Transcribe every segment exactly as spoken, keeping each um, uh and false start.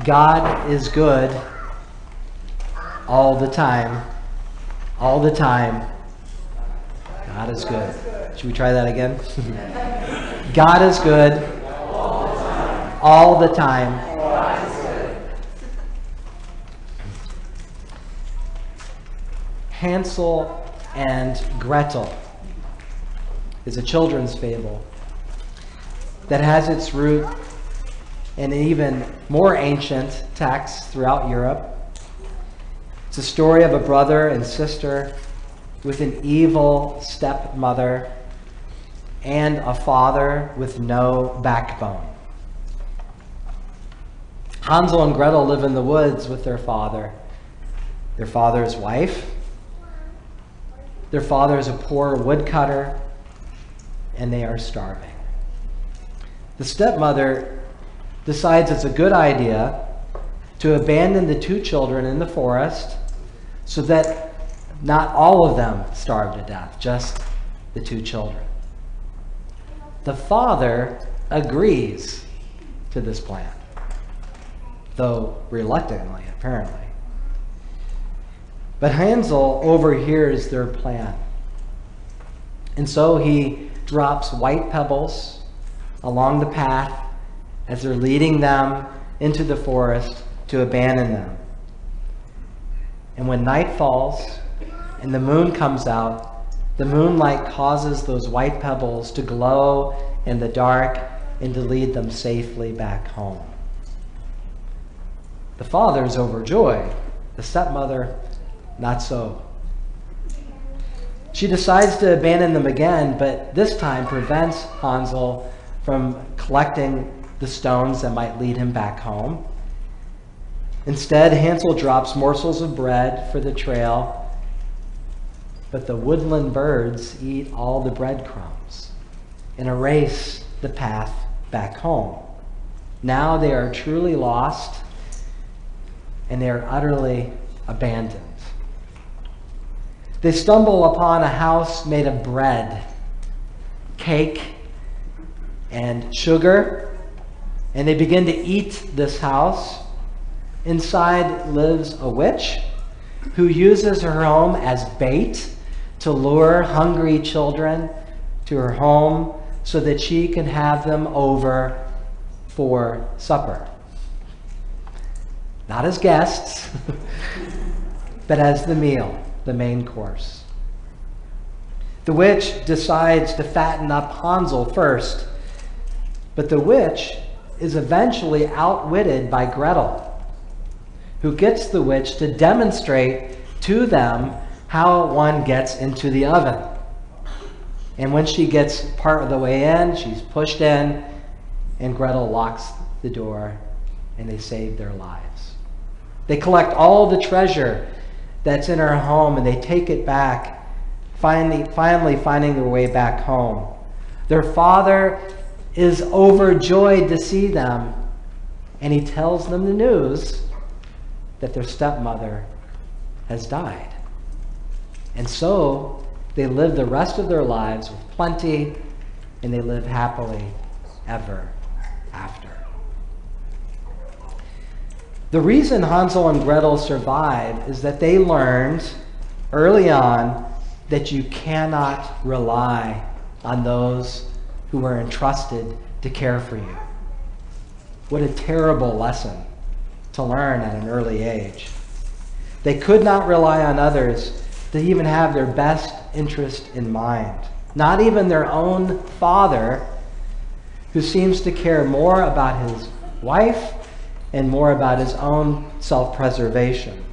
God is good all the time. All the time. God is good. Should we try that again? God is good all the time. Hansel and Gretel is a children's fable that has its root in an even more ancient text throughout Europe. It's a story of a brother and sister with an evil stepmother and a father with no backbone. Hansel and Gretel live in the woods with their father, their father's wife. Their father is a poor woodcutter, and they are starving. The stepmother decides it's a good idea to abandon the two children in the forest so that not all of them starve to death, just the two children. The father agrees to this plan, though reluctantly, apparently. But Hansel overhears their plan. And so he drops white pebbles along the path as they're leading them into the forest to abandon them. And when night falls and the moon comes out, the moonlight causes those white pebbles to glow in the dark and to lead them safely back home. The father is overjoyed. The stepmother, not so. She decides to abandon them again, but this time prevents Hansel from collecting the stones that might lead him back home. Instead, Hansel drops morsels of bread for the trail, but the woodland birds eat all the breadcrumbs and erase the path back home. Now they are truly lost, and they are utterly abandoned. They stumble upon a house made of bread, cake, and sugar, and they begin to eat this house. Inside lives a witch who uses her home as bait to lure hungry children to her home so that she can have them over for supper. Not as guests, but as the meal, the main course. The witch decides to fatten up Hansel first, but the witch is eventually outwitted by Gretel, who gets the witch to demonstrate to them how one gets into the oven. And when she gets part of the way in, she's pushed in, and Gretel locks the door, and they save their lives. They collect all the treasure that's in her home, and they take it back, finally, finally finding their way back home. Their father is overjoyed to see them, and he tells them the news that their stepmother has died. And so they live the rest of their lives with plenty, and they live happily ever after. The reason Hansel and Gretel survived is that they learned early on that you cannot rely on those who are entrusted to care for you. What a terrible lesson to learn at an early age. They could not rely on others to even have their best interest in mind. Not even their own father, who seems to care more about his wife and more about his own self-preservation.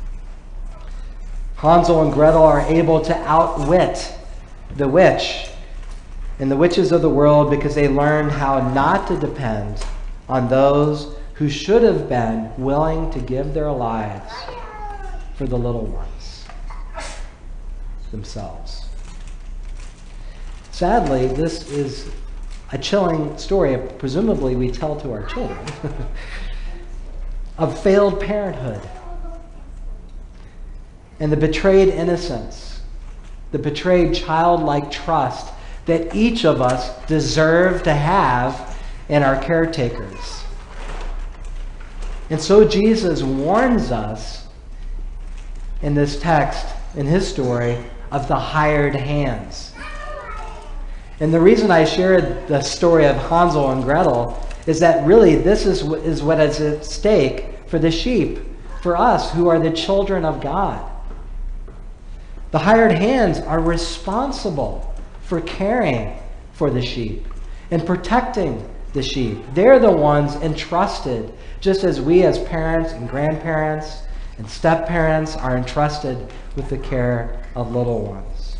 Hansel and Gretel are able to outwit the witch and the witches of the world because they learned how not to depend on those who should have been willing to give their lives for the little ones themselves. Sadly, this is a chilling story, presumably we tell to our children, of failed parenthood and the betrayed innocence, the betrayed childlike trust that each of us deserve to have in our caretakers. And so Jesus warns us in this text, in his story, of the hired hands. And the reason I shared the story of Hansel and Gretel is that really this is, is what is at stake for the sheep, for us who are the children of God. The hired hands are responsible for caring for the sheep and protecting the sheep. They're the ones entrusted, just as we as parents and grandparents and step-parents are entrusted with the care of little ones.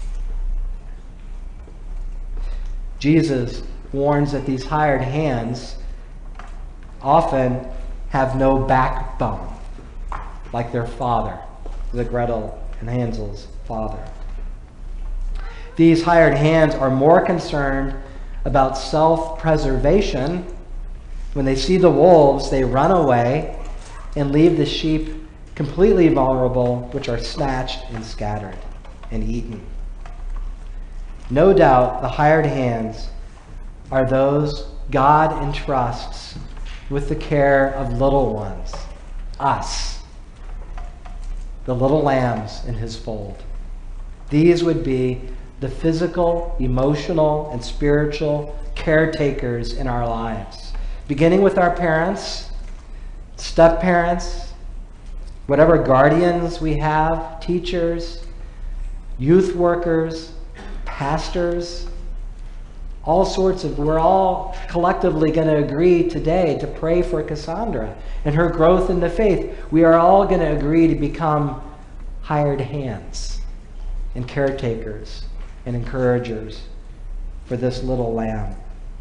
Jesus warns that these hired hands often have no backbone, like their father, the Gretel and Hansel's father. These hired hands are more concerned about self-preservation. When they see the wolves, they run away and leave the sheep completely vulnerable, which are snatched and scattered and eaten. No doubt the hired hands are those God entrusts with the care of little ones, us, the little lambs in his fold. These would be the physical, emotional, and spiritual caretakers in our lives, beginning with our parents, step-parents, whatever guardians we have, teachers, youth workers, pastors, all sorts of, we're all collectively going to agree today to pray for Cassandra and her growth in the faith. We are all going to agree to become hired hands and caretakers and encouragers for this little lamb.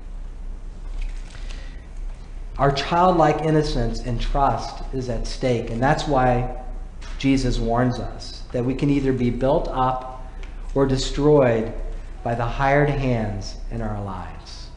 Our childlike innocence and trust is at stake, and that's why Jesus warns us that we can either be built up or destroyed by the hired hands in our lives.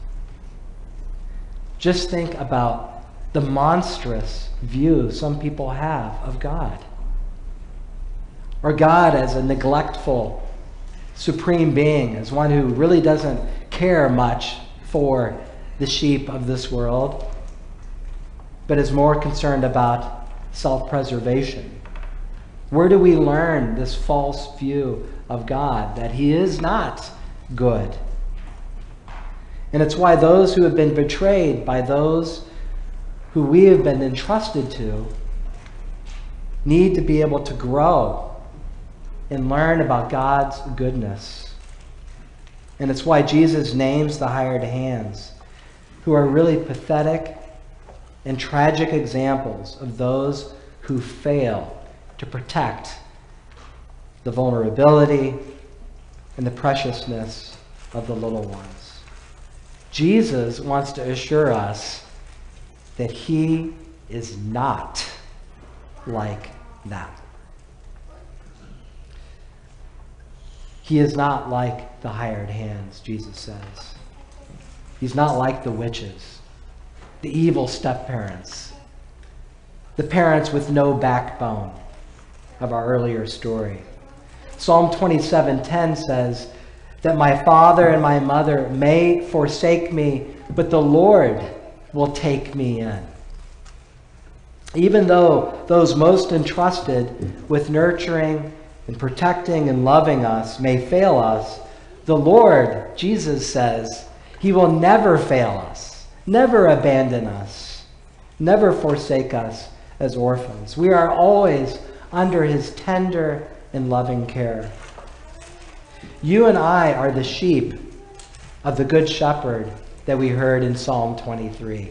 Just think about the monstrous view some people have of God, or God as a neglectful supreme being, as one who really doesn't care much for the sheep of this world, but is more concerned about self-preservation. Where do we learn this false view of God, that he is not good? And it's why those who have been betrayed by those who we have been entrusted to need to be able to grow and learn about God's goodness. And it's why Jesus names the hired hands, who are really pathetic and tragic examples of those who fail to protect the vulnerability and the preciousness of the little ones. Jesus wants to assure us that he is not like them. He is not like the hired hands, Jesus says. He's not like the witches, the evil step-parents, the parents with no backbone of our earlier story. Psalm twenty-seven ten says that my father and my mother may forsake me, but the Lord will take me in. Even though those most entrusted with nurturing and protecting and loving us may fail us, the Lord, Jesus says, he will never fail us, never abandon us, never forsake us as orphans. We are always under his tender and loving care. You and I are the sheep of the Good Shepherd that we heard in Psalm twenty-three.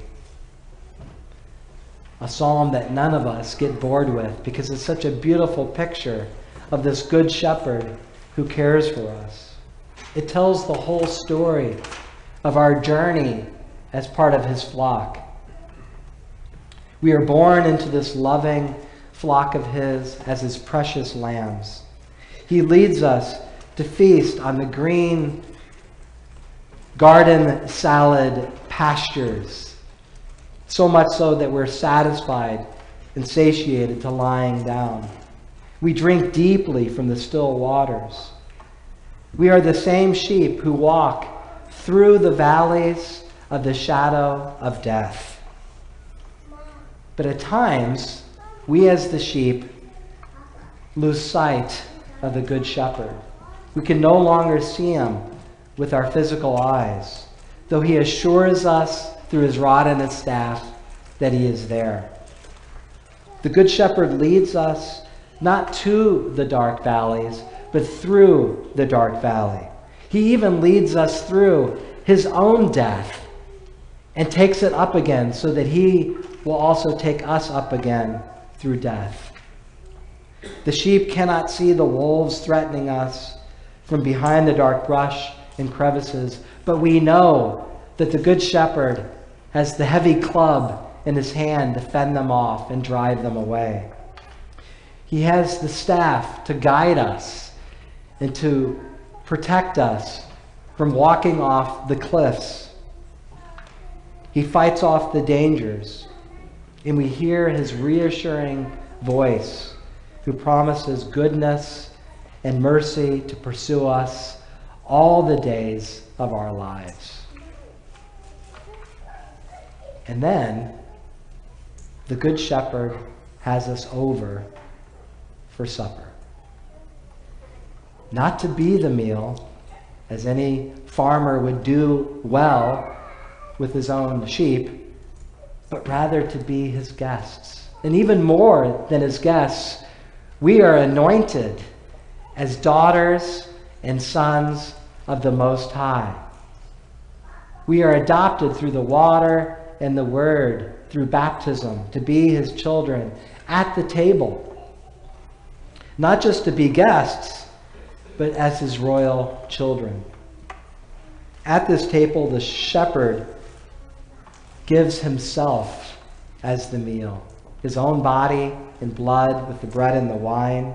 A psalm that none of us get bored with because it's such a beautiful picture of this Good Shepherd who cares for us. It tells the whole story of our journey as part of his flock. We are born into this loving flock of his as his precious lambs. He leads us to feast on the green garden salad pastures, so much so that we're satisfied and satiated to lying down. We drink deeply from the still waters. We are the same sheep who walk through the valleys of the shadow of death. But at times, we as the sheep lose sight of the Good Shepherd. We can no longer see him with our physical eyes, though he assures us through his rod and his staff that he is there. The Good Shepherd leads us not to the dark valleys, but through the dark valley. He even leads us through his own death and takes it up again so that he will also take us up again through death. The sheep cannot see the wolves threatening us from behind the dark brush and crevices, but we know that the Good Shepherd has the heavy club in his hand to fend them off and drive them away. He has the staff to guide us and to protect us from walking off the cliffs. He fights off the dangers, and we hear his reassuring voice who promises goodness and mercy to pursue us all the days of our lives. And then the Good Shepherd has us over for supper. Not to be the meal, as any farmer would do well with his own sheep, but rather to be his guests. And even more than his guests, we are anointed as daughters and sons of the Most High. We are adopted through the water and the word, through baptism, to be his children at the table. Not just to be guests, but as his royal children. At this table, the shepherd gives himself as the meal, his own body and blood with the bread and the wine.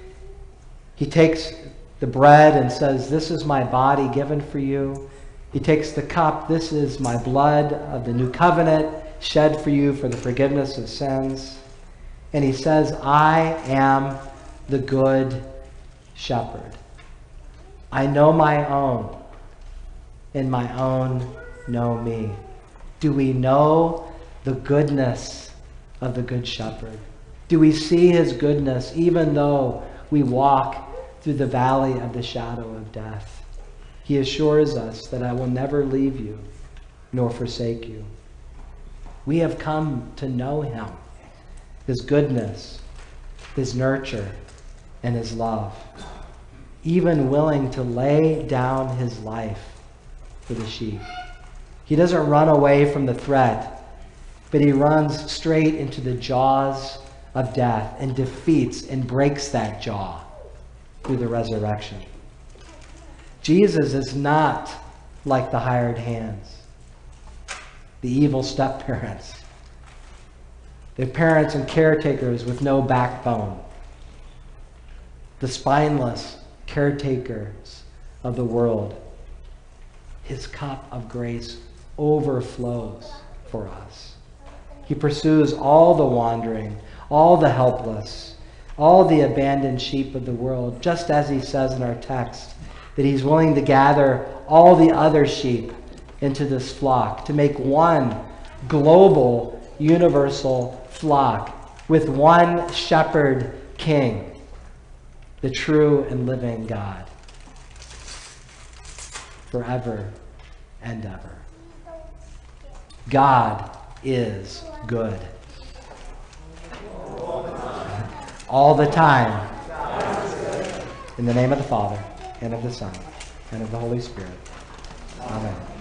He takes the bread and says, "This is my body given for you." He takes the cup, "This is my blood of the new covenant shed for you for the forgiveness of sins." And he says, "I am the Good Shepherd. I know my own, and my own know me." Do we know the goodness of the Good Shepherd? Do we see his goodness even though we walk through the valley of the shadow of death? He assures us that I will never leave you nor forsake you. We have come to know him, his goodness, his nurture, and his love, even willing to lay down his life for the sheep. He doesn't run away from the threat, but he runs straight into the jaws of death and defeats and breaks that jaw through the resurrection. Jesus is not like the hired hands, the evil step-parents, the parents and caretakers with no backbone, the spineless caretakers of the world. His cup of grace overflows for us. He pursues all the wandering, all the helpless, all the abandoned sheep of the world, just as he says in our text, that he's willing to gather all the other sheep into this flock, to make one global, universal flock with one shepherd king, the true and living God, forever and ever. God is good. All the time. In the name of the Father, and of the Son, and of the Holy Spirit. Amen.